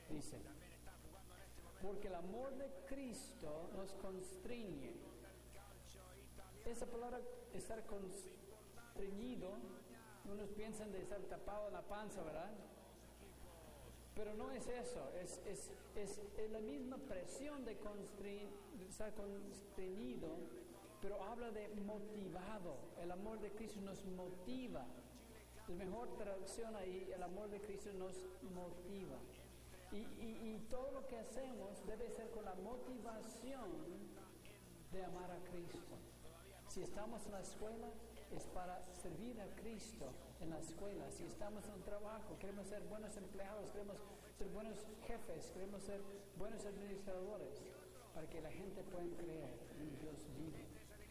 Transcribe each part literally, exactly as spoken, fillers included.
dice, porque el amor de Cristo nos constriñe. Esa palabra, estar constreñido, unos piensan de estar tapado en la panza, ¿verdad? Pero no es eso, es, es, es, es la misma presión de, constri, de estar constreñido, pero habla de motivado. El amor de Cristo nos motiva. La mejor traducción ahí, el amor de Cristo nos motiva. Y, y, y todo lo que hacemos debe ser con la motivación de amar a Cristo. Si estamos en la escuela, es para servir a Cristo en la escuela. Si estamos en un trabajo, queremos ser buenos empleados, queremos ser buenos jefes, queremos ser buenos administradores, para que la gente pueda creer en Dios vivo.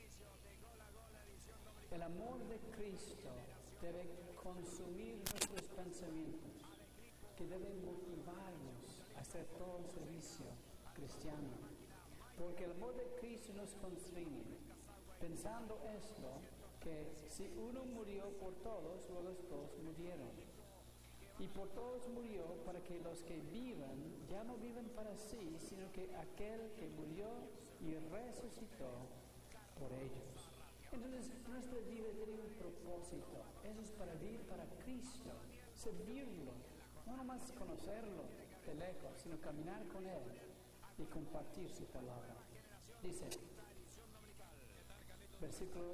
El amor de Cristo debe consumir nuestros pensamientos, que debe motivarnos a hacer todo el servicio cristiano. Porque el amor de Cristo nos constriñe. Pensando esto, que si uno murió por todos, luego todos murieron. Y por todos murió para que los que vivan ya no vivan para sí, sino que aquel que murió y resucitó por ellos. Entonces, nuestra vida tiene un propósito. Eso es para vivir para Cristo, servirlo, no nomás conocerlo de lejos, sino caminar con Él y compartir su palabra. Dice, versículo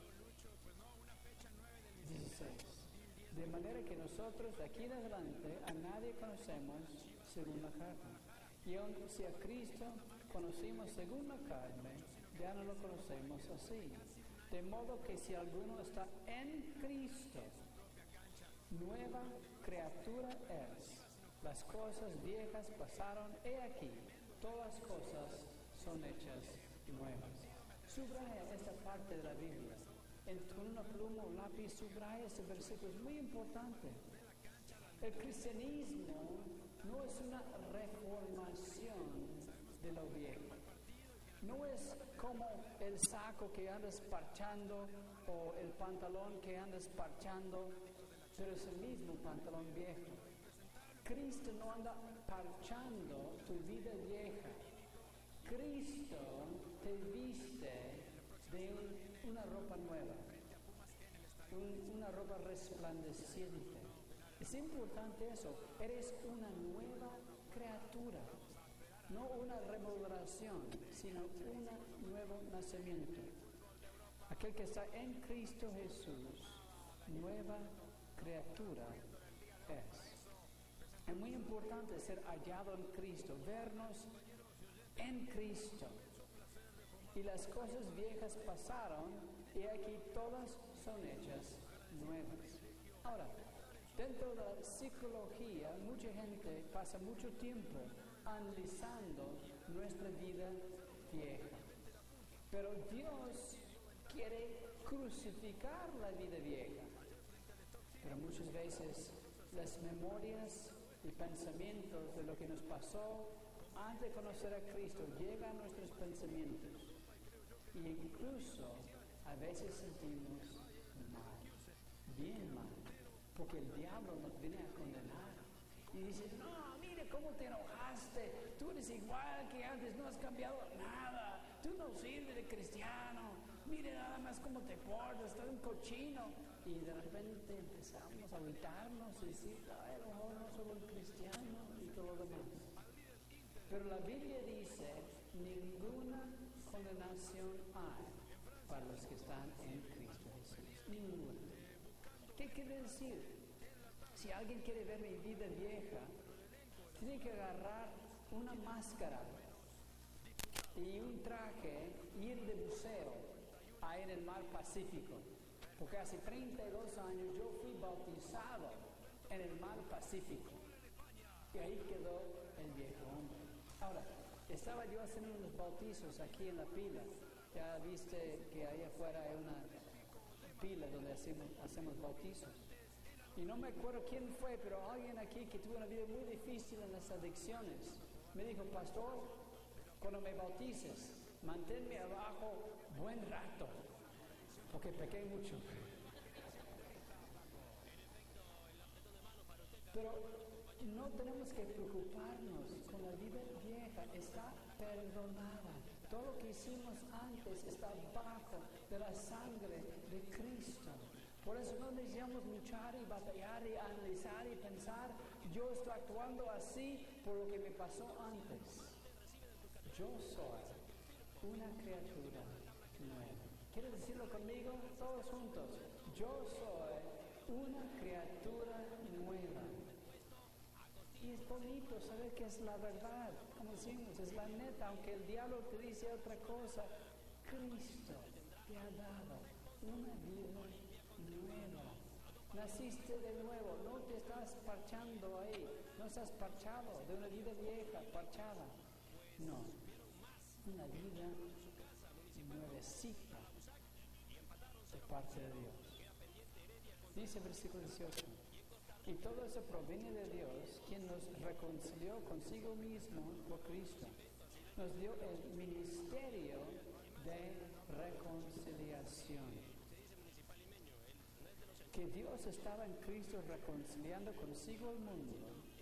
dieciséis. De manera que nosotros de aquí en adelante a nadie conocemos según la carne. Y aun si a Cristo conocimos según la carne, ya no lo conocemos así. De modo que si alguno está en Cristo, nueva criatura es. Las cosas viejas pasaron, he aquí, todas cosas son hechas nuevas. Subraya esta parte de la Biblia. En, con una pluma o lápiz, subraya este versículo. Es muy importante. El cristianismo no es una reformación de lo viejo. No es como el saco que andas parchando o el pantalón que andas parchando, pero es el mismo pantalón viejo. Cristo no anda parchando tu vida vieja. Cristo te viste de un, una ropa nueva, un, una ropa resplandeciente. Es importante eso. Eres una nueva criatura. No una remodelación, sino un nuevo nacimiento. Aquel que está en Cristo Jesús, nueva criatura es. Es muy importante ser hallado en Cristo, vernos en Cristo. Y las cosas viejas pasaron, y aquí todas son hechas nuevas. Ahora, dentro de la psicología, mucha gente pasa mucho tiempo analizando nuestra vida vieja. Pero Dios quiere crucificar la vida vieja. Pero muchas veces las memorias y pensamientos de lo que nos pasó antes de conocer a Cristo llegan a nuestros pensamientos. Y incluso a veces sentimos mal, bien mal, porque el diablo nos viene a condenar. Y dice, no, mire cómo te enojaste, tú eres igual que antes, no has cambiado nada, tú no sirves de cristiano, mire nada más cómo te portas, estás un cochino. Y de repente empezamos a agüitarnos y decir, ay, a lo mejor no soy un cristiano y todo lo demás. Pero la Biblia dice, ninguna condenación hay para los que están en Cristo Jesús. Ninguna. ¿Qué quiere decir? Si alguien quiere ver mi vida vieja, tiene que agarrar una máscara y un traje y ir de buceo ahí en el mar Pacífico. Porque hace treinta y dos años yo fui bautizado en el mar Pacífico. Y ahí quedó el viejo hombre. Ahora, estaba yo haciendo unos bautizos aquí en la pila. Ya viste que ahí afuera hay una pila donde hacemos, hacemos bautizos. Y no me acuerdo quién fue, pero alguien aquí que tuvo una vida muy difícil en las adicciones me dijo, pastor, cuando me bautices, manténme abajo buen rato, porque pequé mucho. Pero no tenemos que preocuparnos neta está perdonada. Todo lo que hicimos antes está bajo de la sangre de Cristo. Por eso no necesitamos luchar y batallar y analizar y pensar, yo estoy actuando así por lo que me pasó antes. Yo soy una criatura nueva. ¿Quieres decirlo conmigo? Todos juntos. Yo soy una criatura nueva. Y es bonito saber que es la verdad, como decimos, es la neta, aunque el diablo te dice otra cosa, Cristo te ha dado una vida nueva. Naciste de nuevo, no te estás parchando ahí, no estás parchado de una vida vieja, parchada. No, una vida nuevecita de parte de Dios. Dice el versículo dieciocho. Y todo eso proviene de Dios, quien nos reconcilió consigo mismo por Cristo. Nos dio el ministerio de reconciliación. Que Dios estaba en Cristo reconciliando consigo el mundo,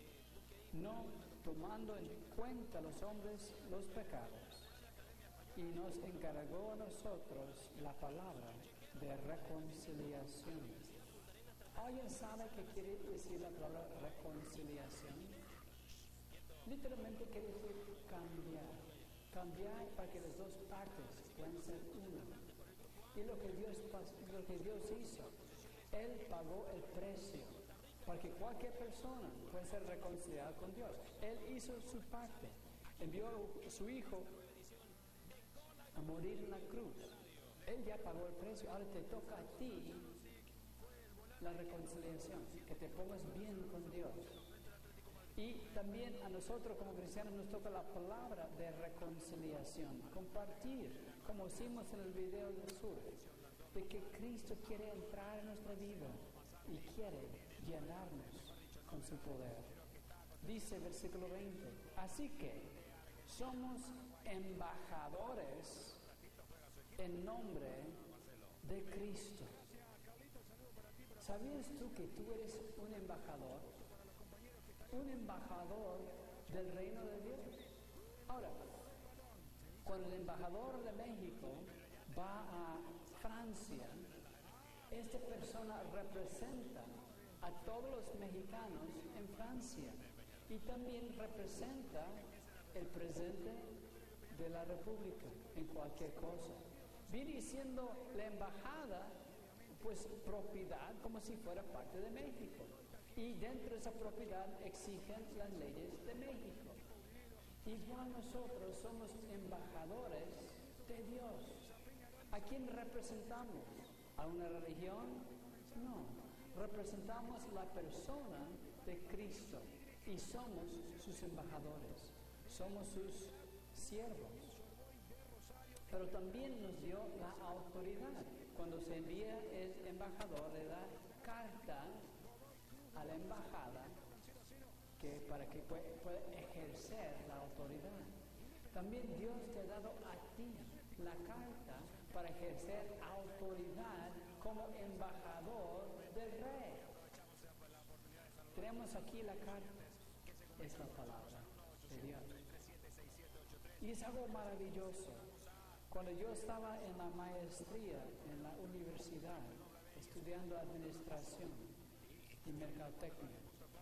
no tomando en cuenta los hombres los pecados, y nos encargó a nosotros la palabra de reconciliación. ¿Alguien sabe qué quiere decir la palabra reconciliación? Literalmente quiere decir cambiar. Cambiar para que las dos partes puedan ser una. Y lo que Dios, lo que Dios hizo, Él pagó el precio para que cualquier persona pueda ser reconciliada con Dios. Él hizo su parte. Envió a su Hijo a morir en la cruz. Él ya pagó el precio. Ahora te toca a ti la reconciliación, que te pongas bien con Dios. Y también a nosotros como cristianos nos toca la palabra de reconciliación, compartir, como hicimos en el video del sur, de que Cristo quiere entrar en nuestra vida y quiere llenarnos con su poder. Dice el versículo veinte, así que somos embajadores en nombre de Cristo. ¿Sabías tú que tú eres un embajador? Un embajador del reino de Dios. Ahora, cuando el embajador de México va a Francia, esta persona representa a todos los mexicanos en Francia y también representa el presidente de la República en cualquier cosa. Viene siendo la embajada, pues propiedad como si fuera parte de México. Y dentro de esa propiedad exigen las leyes de México. Igual nosotros somos embajadores de Dios. ¿A quién representamos? ¿A una religión? No. Representamos la persona de Cristo y somos sus embajadores. Somos sus siervos. Pero también nos dio la autoridad. Cuando se envía el embajador, le da carta a la embajada que, para que pueda, pueda ejercer la autoridad. También Dios te ha dado a ti la carta para ejercer autoridad como embajador del Rey. Tenemos aquí la carta, es la palabra de Dios. Y es algo maravilloso. Cuando yo estaba en la maestría en la universidad, estudiando administración y mercadotecnia,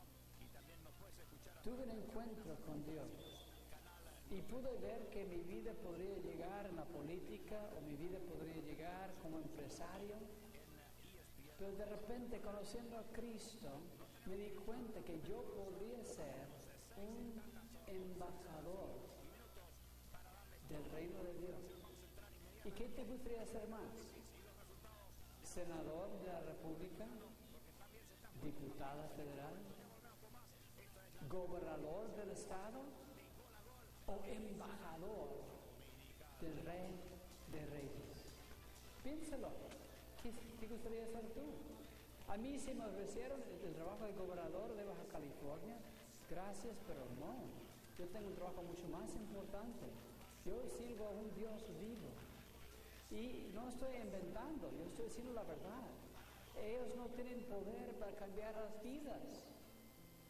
tuve un encuentro con Dios y pude ver que mi vida podría llegar en la política o mi vida podría llegar como empresario, pero de repente, conociendo a Cristo, me di cuenta que yo podría ser un embajador del reino de Dios. ¿Y qué te gustaría hacer más? ¿Senador de la República? ¿Diputada federal? ¿Gobernador del Estado? ¿O embajador del Rey de Reyes? Piénsalo. ¿Qué, qué gustaría hacer tú? A mí se me ofrecieron el, el trabajo de gobernador de Baja California. Gracias, pero no. Yo tengo un trabajo mucho más importante. Yo sirvo a un Dios vivo. Y no estoy inventando, yo estoy diciendo la verdad. Ellos no tienen poder para cambiar las vidas.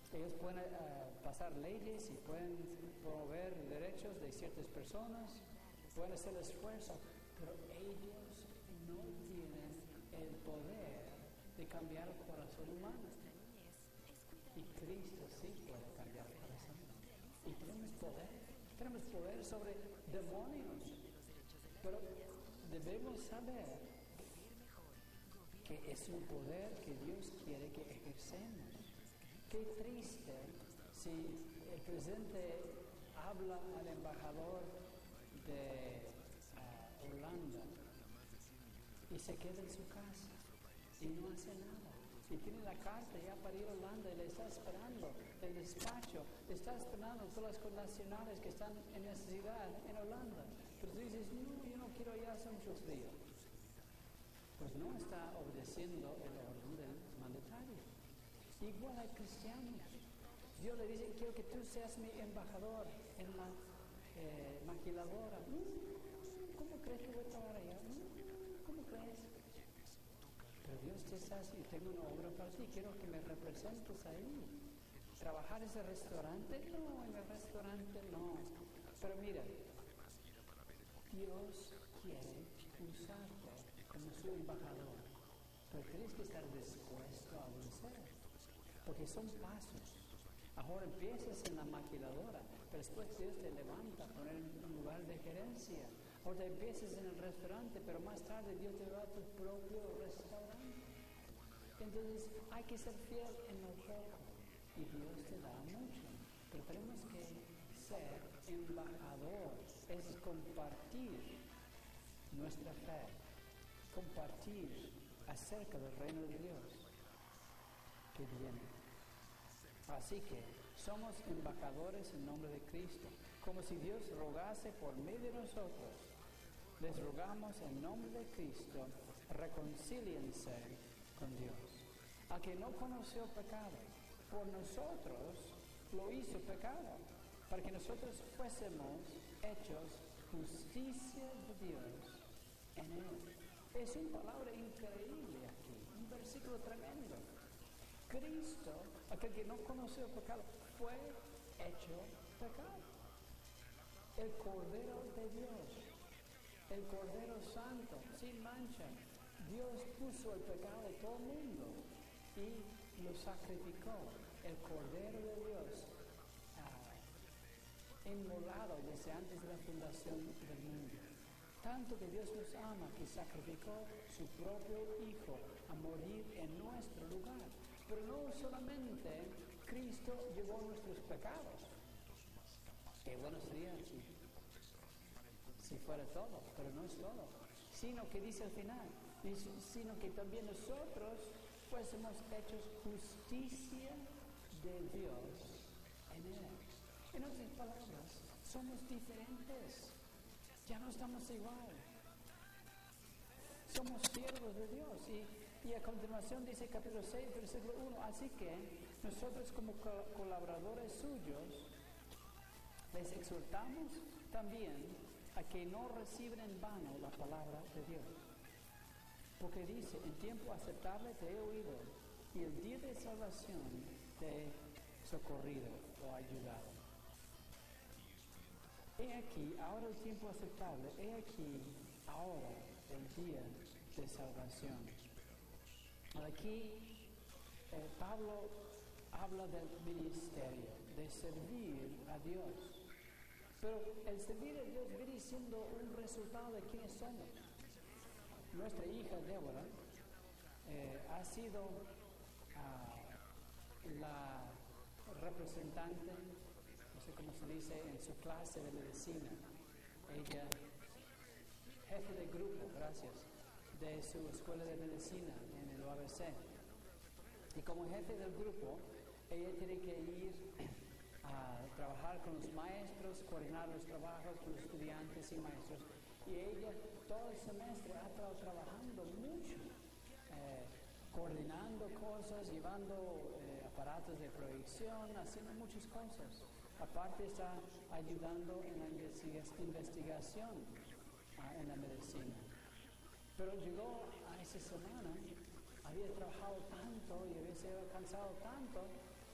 Ellos pueden uh, pasar leyes y pueden promover derechos de ciertas personas, pueden hacer el esfuerzo, pero ellos no tienen el poder de cambiar el corazón humano. Y Cristo sí puede cambiar el corazón. Y tenemos poder, tenemos poder sobre demonios, pero debemos saber que es un poder que Dios quiere que ejercemos. Qué triste si el presidente habla al embajador de uh, Holanda y se queda en su casa y no hace nada. Y tiene la carta ya para ir a Holanda y le está esperando el despacho, le está esperando todas las connacionales que están en necesidad en Holanda. Pero tú dices, no, yo no quiero ir, hace mucho frío. Pues no está obedeciendo el orden del mandatario. Igual hay cristianos. Dios le dice, quiero que tú seas mi embajador en la eh, maquiladora. ¿Cómo crees que voy a trabajar allá? ¿Cómo crees? Pero Dios te está así, tengo una obra para ti, quiero que me representes ahí. ¿Trabajar en ese restaurante? No, en el restaurante no. Pero mira, Dios quiere usarte como su embajador, pero tienes que estar dispuesto a obedecer. Porque son pasos. Ahora empiezas en la maquiladora, pero después Dios te levanta a poner en un lugar de gerencia. Ahora empiezas en el restaurante, pero más tarde Dios te va a tu propio restaurante. Entonces hay que ser fiel en lo poco y Dios te da mucho. Pero tenemos que ser embajador, es compartir nuestra fe, compartir acerca del reino de Dios que viene. Así que somos embajadores en nombre de Cristo, como si Dios rogase por medio de nosotros. Les rogamos en nombre de Cristo, reconcíliense con Dios. A que no conoció pecado, por nosotros lo hizo pecado, para que nosotros fuésemos hechos justicia de Dios en Él. Es una palabra increíble aquí, un versículo tremendo. Cristo, aquel que no conoció el pecado, fue hecho pecado. El Cordero de Dios, el Cordero Santo, sin mancha. Dios puso el pecado de todo el mundo y lo sacrificó. El Cordero de Dios, uh, inmolado desde antes de la fundación del mundo. Tanto que Dios nos ama que sacrificó su propio Hijo a morir en nuestro lugar. Pero no solamente Cristo llevó nuestros pecados. Qué bueno sería si, si fuera todo, pero no es todo. Sino que dice al final, dice, sino que también nosotros fuésemos hechos justicia de Dios en Él. En otras palabras, somos diferentes. Ya no estamos igual. Somos siervos de Dios. Y Y a continuación dice capítulo seis, versículo uno, así que nosotros como co- colaboradores suyos les exhortamos también a que no reciban en vano la palabra de Dios. Porque dice, en tiempo aceptable te he oído y el día de salvación te he socorrido o ayudado. He aquí, ahora el tiempo aceptable, he aquí, ahora el día de salvación. Aquí eh, Pablo habla del ministerio, de servir a Dios. Pero el servir a Dios viene siendo un resultado de quiénes somos. Nuestra hija Débora eh, ha sido uh, la representante, no sé cómo se dice, en su clase de medicina. Ella, jefe de grupo, gracias, de su escuela de medicina en el U A B C. Y como jefe del grupo, ella tiene que ir a trabajar con los maestros, coordinar los trabajos con los estudiantes y maestros. Y ella todo el semestre ha estado trabajando mucho, eh, coordinando cosas, llevando eh, aparatos de proyección, haciendo muchas cosas. Aparte está ayudando en la investiga- investigación ah, en la medicina. Pero llegó a esa semana, había trabajado tanto y había sido cansado tanto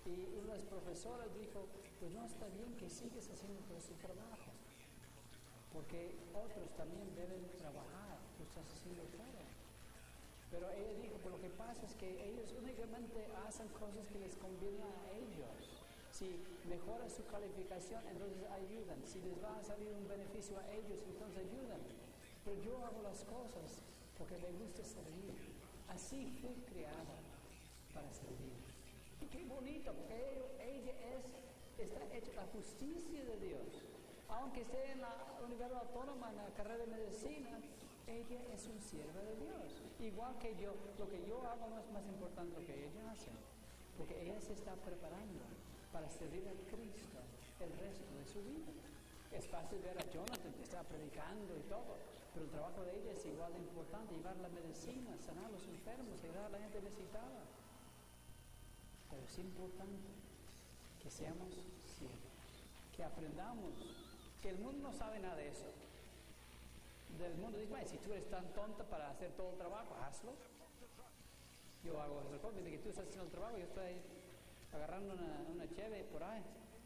Y una de las profesoras dijo, pues no está bien que sigues haciendo todo ese trabajo, porque otros también deben trabajar, tú estás haciendo todo. Pero ella dijo, pues lo que pasa es que ellos únicamente hacen cosas que les convienen a ellos. Si mejora su calificación, entonces ayudan. Si les va a salir un beneficio a ellos, entonces ayudan. Pero yo hago las cosas porque me gusta servir. Así fui creada para servir. Y qué bonito, porque ella es, está hecha la justicia de Dios. Aunque esté en la Universidad Autónoma, en la carrera de medicina, ella es un sierva de Dios. Igual que yo, lo que yo hago no es más importante lo que ella hace, porque ella se está preparando para servir a Cristo el resto de su vida. Es fácil ver a Jonathan que está predicando y todo, pero el trabajo de ella es igual de importante, llevar la medicina, sanar a los enfermos, ayudar a la gente necesitada. Pero es importante que seamos siervos, que aprendamos, que el mundo no sabe nada de eso. Del mundo dice, bueno, si tú eres tan tonta para hacer todo el trabajo, hazlo. Yo hago esas cosas, desde que tú estás haciendo el trabajo, yo estoy agarrando una, una cheve por ahí.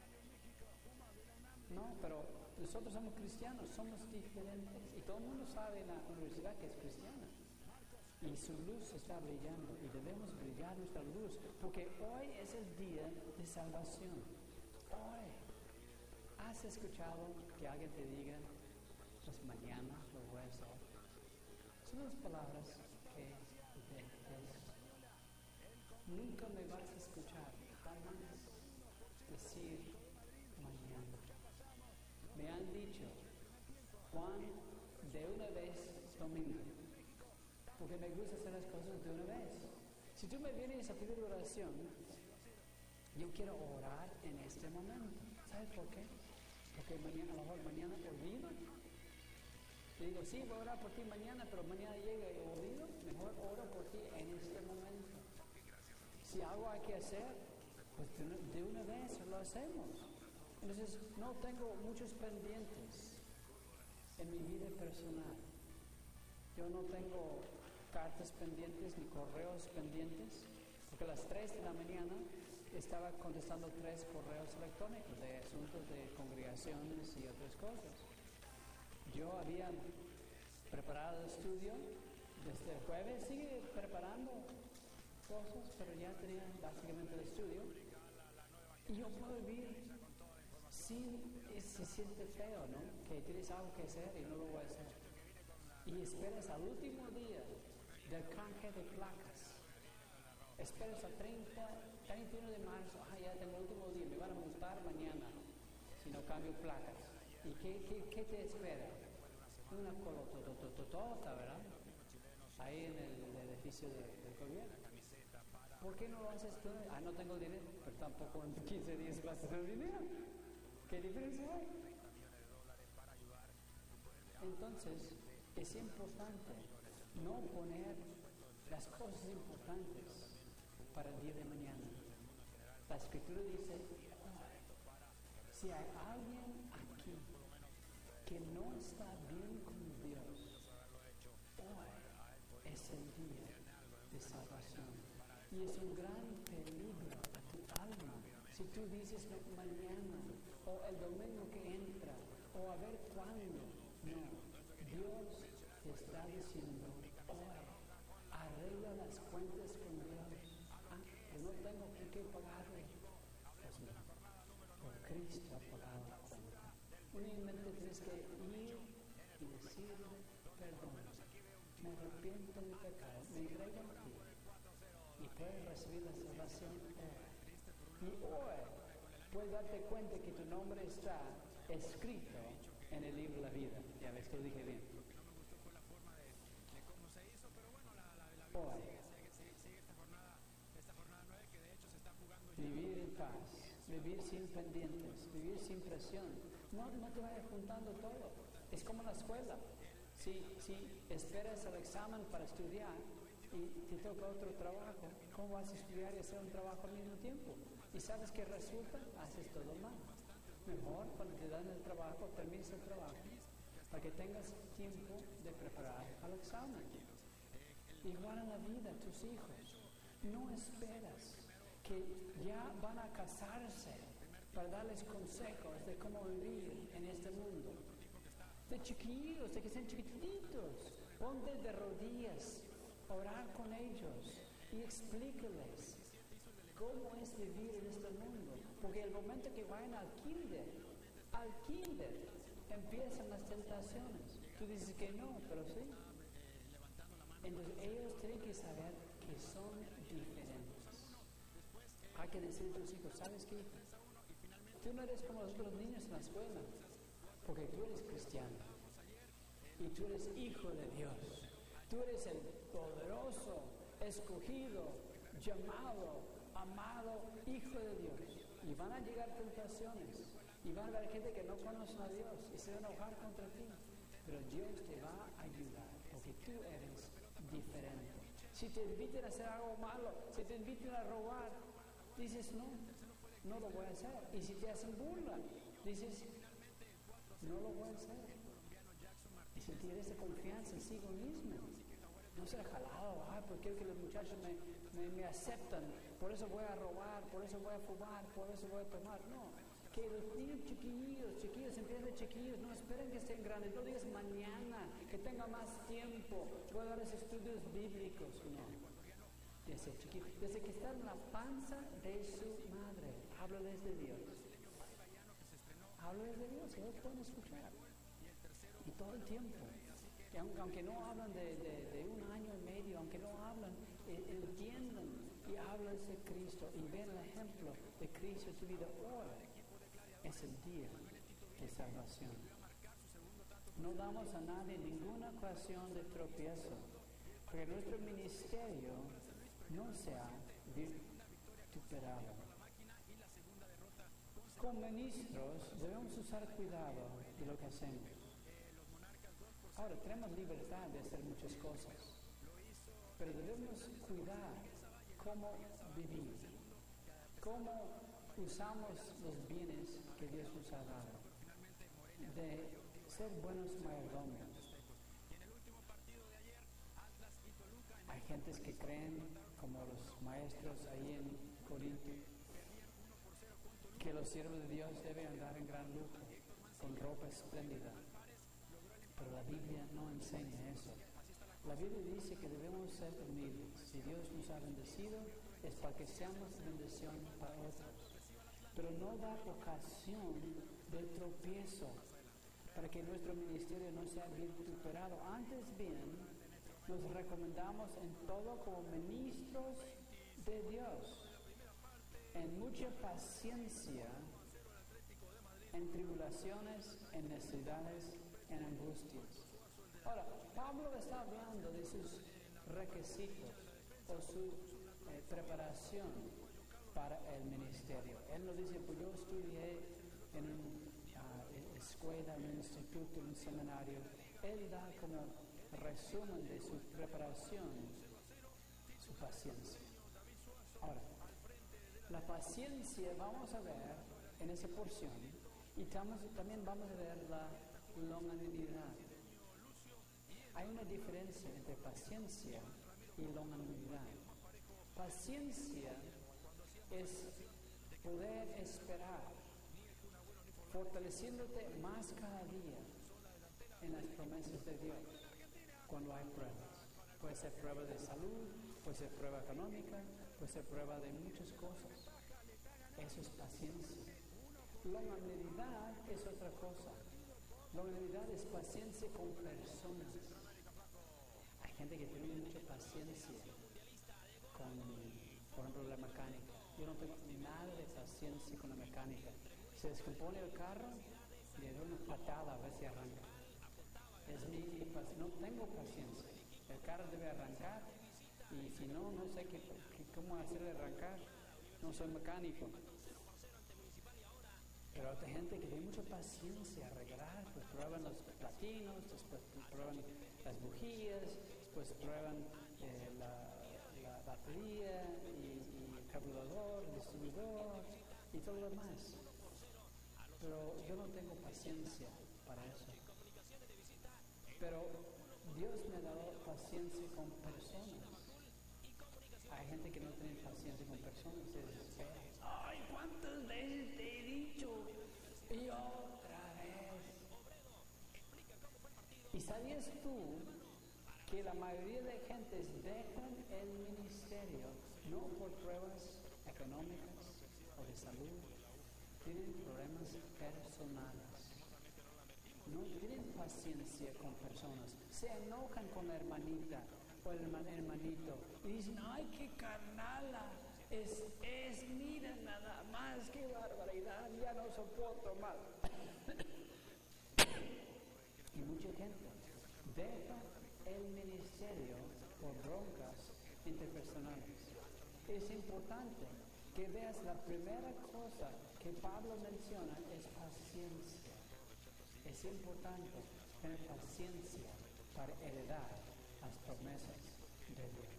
No, pero nosotros somos cristianos, somos diferentes. Y todo el mundo sabe en la universidad que es cristiana. Y su luz está brillando y debemos brillar nuestra luz, porque hoy es el día de salvación. Hoy. ¿Has escuchado que alguien te diga, pues mañana lo voy a hacer? Son las palabras que detesto. Nunca me vas a escuchar jamás decir mañana. Me han dicho, Juan, de una vez domingo, porque me gusta hacer las cosas de una vez. Si tú me vienes a pedir oración, yo quiero orar en este momento. ¿Sabes por qué? Porque mañana, a lo mejor mañana olvido. Te digo, sí, voy a orar por ti mañana, pero mañana llega y olvido. Mejor oro por ti en este momento. Si algo hay que hacer, pues de una, de una vez lo hacemos. Entonces, no tengo muchos pendientes en mi vida personal. Yo no tengo cartas pendientes ni correos pendientes, porque a las tres de la mañana estaba contestando tres correos electrónicos de asuntos de congregaciones y otras cosas. Yo había preparado el estudio desde el jueves, sigue preparando cosas, pero ya tenía básicamente el estudio. Y yo puedo vivir sin, se siente feo, ¿no? Que tienes algo que hacer y no lo voy a hacer. Y esperas al último día del canje de placas. Esperas al treinta, treinta y uno de marzo, ah, ya tengo el último día, me van a multar mañana si no cambio placas. ¿Y qué, qué, qué te espera? Una colototototota, ¿verdad? Ahí en el, el edificio de, del gobierno. ¿Por qué no lo haces tú? Ah, no tengo dinero, pero tampoco en quince días vas a tener dinero. ¿Qué diferencia hay? Entonces, es importante no poner las cosas importantes para el día de mañana. La Escritura dice, oh, si hay alguien aquí que no está bien con Dios, hoy es el día de salvación. Y es un gran peligro a tu alma si tú dices no, mañana o el domingo que entra o a ver cuándo. No, Dios te está diciendo hoy, arregla las cuentas con Dios. Ah, que no tengo por qué pagarle. Pues no, por Cristo ha pagado la cuenta. Únicamente tienes que ir y decirle perdón. Me arrepiento de mi pecado, me entrego a ti. Y puedes recibir la salvación hoy. Y hoy puedes darte cuenta que tu nombre está escrito en el libro de la vida. Ya ves que lo dije bien. Hoy, vivir en paz, vivir sin pendientes, vivir sin presión. No, no te vayas juntando todo. Es como la escuela. Si, si esperas el examen para estudiar y te toca otro trabajo, ¿cómo vas a estudiar y hacer un trabajo al mismo tiempo? Y sabes que resulta, haces todo mal. Mejor cuando te dan el trabajo, termines el trabajo, para que tengas tiempo de preparar al examen. Igual en la vida, tus hijos, no esperas que ya va- van a casarse para darles consejos de cómo vivir en este mundo. De chiquillos, de que sean chiquititos, ponte de rodillas, orar con ellos y explícales cómo es vivir en este mundo. Porque el momento que vayan al kinder, al kinder, empiezan las tentaciones. Tú dices que no, pero sí. Entonces ellos tienen que saber que son diferentes. Hay que decirle a tus hijos, ¿sabes qué? Tú no eres como los otros niños en la escuela, porque tú eres cristiano. Y tú eres hijo de Dios. Tú eres el poderoso, escogido, llamado, amado Hijo de Dios. Y van a llegar tentaciones. Y van a haber gente que no conoce a Dios y se va a enojar contra ti. Pero Dios te va a ayudar porque tú eres diferente. Si te invitan a hacer algo malo, si te invitan a robar, dices no, no lo voy a hacer. Y si te hacen burla, dices no lo voy a hacer. Y si tienes esa confianza en sí mismo, no ser jalado, ah, porque quiero que los muchachos me, me, me aceptan, por eso voy a robar, por eso voy a fumar, por eso voy a tomar. No, que los niños chiquillos, chiquillos, empiezan de chiquillos, no esperen que estén grandes, no digas mañana, que tenga más tiempo, voy a darles estudios bíblicos, no. Desde chiquillos, desde que están en la panza de su madre, háblales de Dios. Háblales de Dios, ellos pueden escuchar. Y todo el tiempo. Y aunque, aunque no hablan de, de, de un año y medio, aunque no hablan, eh, entiendan y hablan de Cristo y ven el ejemplo de Cristo en tu vida. Hoy es el día de salvación. No damos a nadie ninguna ocasión de tropiezo, porque nuestro ministerio no sea vituperado. Como ministros debemos usar cuidado de lo que hacemos. Ahora, tenemos libertad de hacer muchas cosas, pero debemos cuidar cómo vivir, cómo usamos los bienes que Dios nos ha dado, de ser buenos mayordomos. Hay gentes que creen, como los maestros ahí en Corinto, que los siervos de Dios deben andar en gran lujo, con ropa espléndida. Pero la Biblia no enseña eso. La Biblia dice que debemos ser humildes. Si Dios nos ha bendecido, es para que seamos bendición para otros. Pero no da ocasión del tropiezo para que nuestro ministerio no sea vituperado. Antes bien, nos recomendamos en todo como ministros de Dios, en mucha paciencia, en tribulaciones, en necesidades, en angustias. Ahora, Pablo está hablando de sus requisitos o su eh, preparación para el ministerio. Él no dice, pues yo estudié en una uh, escuela, en un instituto, en un seminario. Él da como resumen de su preparación, su paciencia. Ahora, la paciencia vamos a ver en esa porción y también vamos a ver la longanimidad. Hay una diferencia entre paciencia y longanimidad. Paciencia es poder esperar, fortaleciéndote más cada día en las promesas de Dios cuando hay pruebas. Puede ser prueba de salud, puede ser prueba económica, puede ser prueba de muchas cosas. Eso es paciencia. Longanimidad es otra cosa. Longanimidad es paciencia con personas. Hay gente que tiene mucha paciencia con, por ejemplo, la mecánica. Yo no tengo nada de paciencia con la mecánica. Se descompone el carro, le doy una patada a ver si arranca. Es mi, no tengo paciencia. El carro debe arrancar y si no, no sé qué, qué, cómo hacerle arrancar. No soy mecánico. Pero hay gente que tiene mucha paciencia a arreglar, pues prueban los platinos, después prueban las bujías, después prueban eh, la, la batería y, y el carburador, el distribuidor y todo lo demás. Pero yo no tengo paciencia para eso. Pero Dios me ha dado paciencia con personas. Hay gente que no tiene paciencia con personas, se desespera. sabías tú que la mayoría de gentes dejan el ministerio no por pruebas económicas o de salud, tienen problemas personales, no tienen paciencia con personas, se enojan con la hermanita o el hermanito y dicen, ay, qué carnala es, es, mira nada más, qué barbaridad, ya no soporto más. Y mucha gente deja el ministerio por broncas interpersonales. Es importante que veas la primera cosa que Pablo menciona es paciencia. Es importante tener paciencia para heredar las promesas de Dios.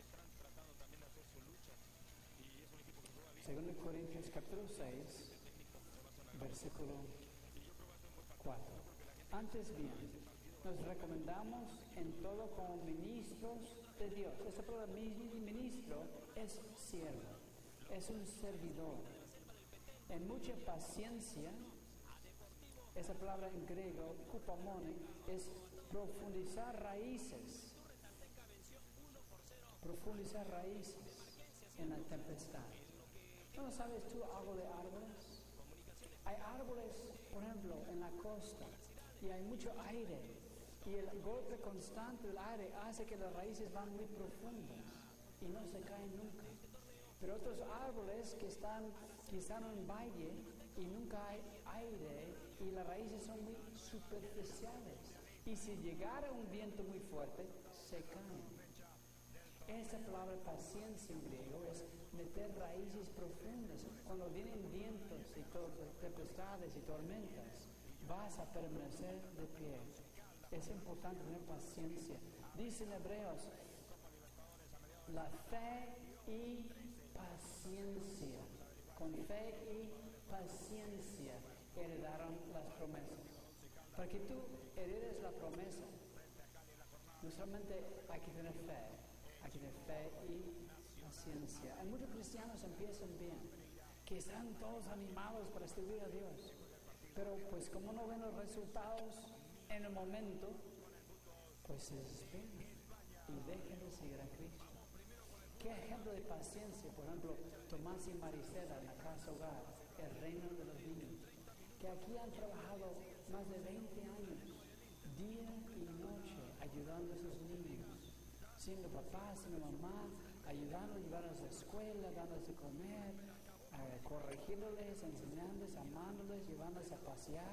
Segundo Corintios capítulo seis, versículo cuatro. Antes bien, nos recomendamos en todo como ministros de Dios. Esta palabra ministro es siervo, es un servidor. En mucha paciencia, esa palabra en griego, kupamone, es profundizar raíces. Profundizar raíces en la tempestad. ¿No sabes tú algo de árboles? Hay árboles, por ejemplo, en la costa, y hay mucho aire, y el golpe constante del aire hace que las raíces van muy profundas y no se caen nunca. Pero otros árboles que están quizá en un valle y nunca hay aire y las raíces son muy superficiales, y si llegara un viento muy fuerte se caen. Esa palabra paciencia en griego es meter raíces profundas. Cuando vienen vientos y tempestades y tormentas, vas a permanecer de pie. Es importante tener paciencia. Dice en Hebreos, la fe y paciencia. Con fe y paciencia heredaron las promesas. Para que tú heredes la promesa, no solamente hay que tener fe, hay que tener fe y paciencia. Hay muchos cristianos empiezan bien, que están todos animados para servir a Dios, pero pues como no ven los resultados en el momento, pues se desesperan y dejan de seguir a Cristo. ¿Qué ejemplo de paciencia? Por ejemplo, Tomás y Marisela en la casa hogar, el reino de los niños, que aquí han trabajado más de veinte años, día y noche, ayudando a esos niños, siendo papá, siendo mamá, ayudando a llevarlos a la escuela, dándoles de comer, eh, corrigiéndoles, enseñándoles, amándoles, llevándoles a pasear.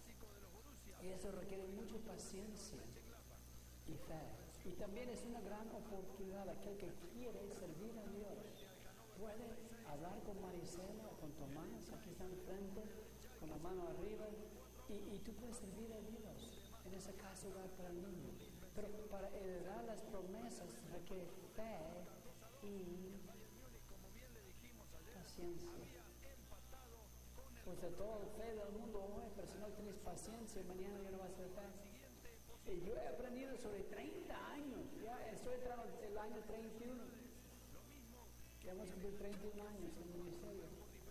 Y eso requiere mucha paciencia y fe. Y también es una gran oportunidad. Aquel que quiere servir a Dios puede hablar con Marisela o con Tomás, aquí está enfrente, con la mano arriba, y, y tú puedes servir a Dios en esa casa hogar para niños. Pero para heredar las promesas requiere fe y paciencia. Pues de toda la fe del mundo hoy, pero si no tienes paciencia, mañana ya no vas a tener fe. Y yo he aprendido sobre treinta años, ya estoy entrando el año treinta y uno. Ya hemos cumplido treinta y un años en el ministerio.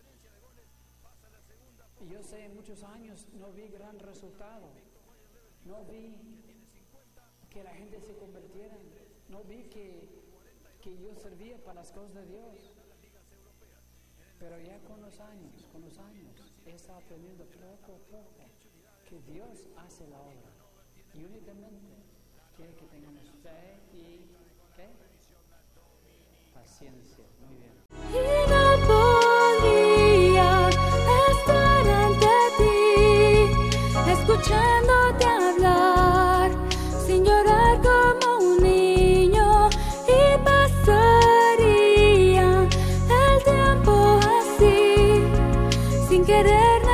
Y yo sé, en muchos años no vi gran resultado. No vi que la gente se convirtiera. No vi que, que yo servía para las cosas de Dios. Pero ya con los años, con los años, he estado aprendiendo poco a poco que Dios hace la obra. Y únicamente quiere que tengamos fe y ¿qué? Paciencia. Muy bien. Y no podía estar ante ti, escuchándote hablar, sin llorar como un niño, y pasaría el tiempo así, sin querer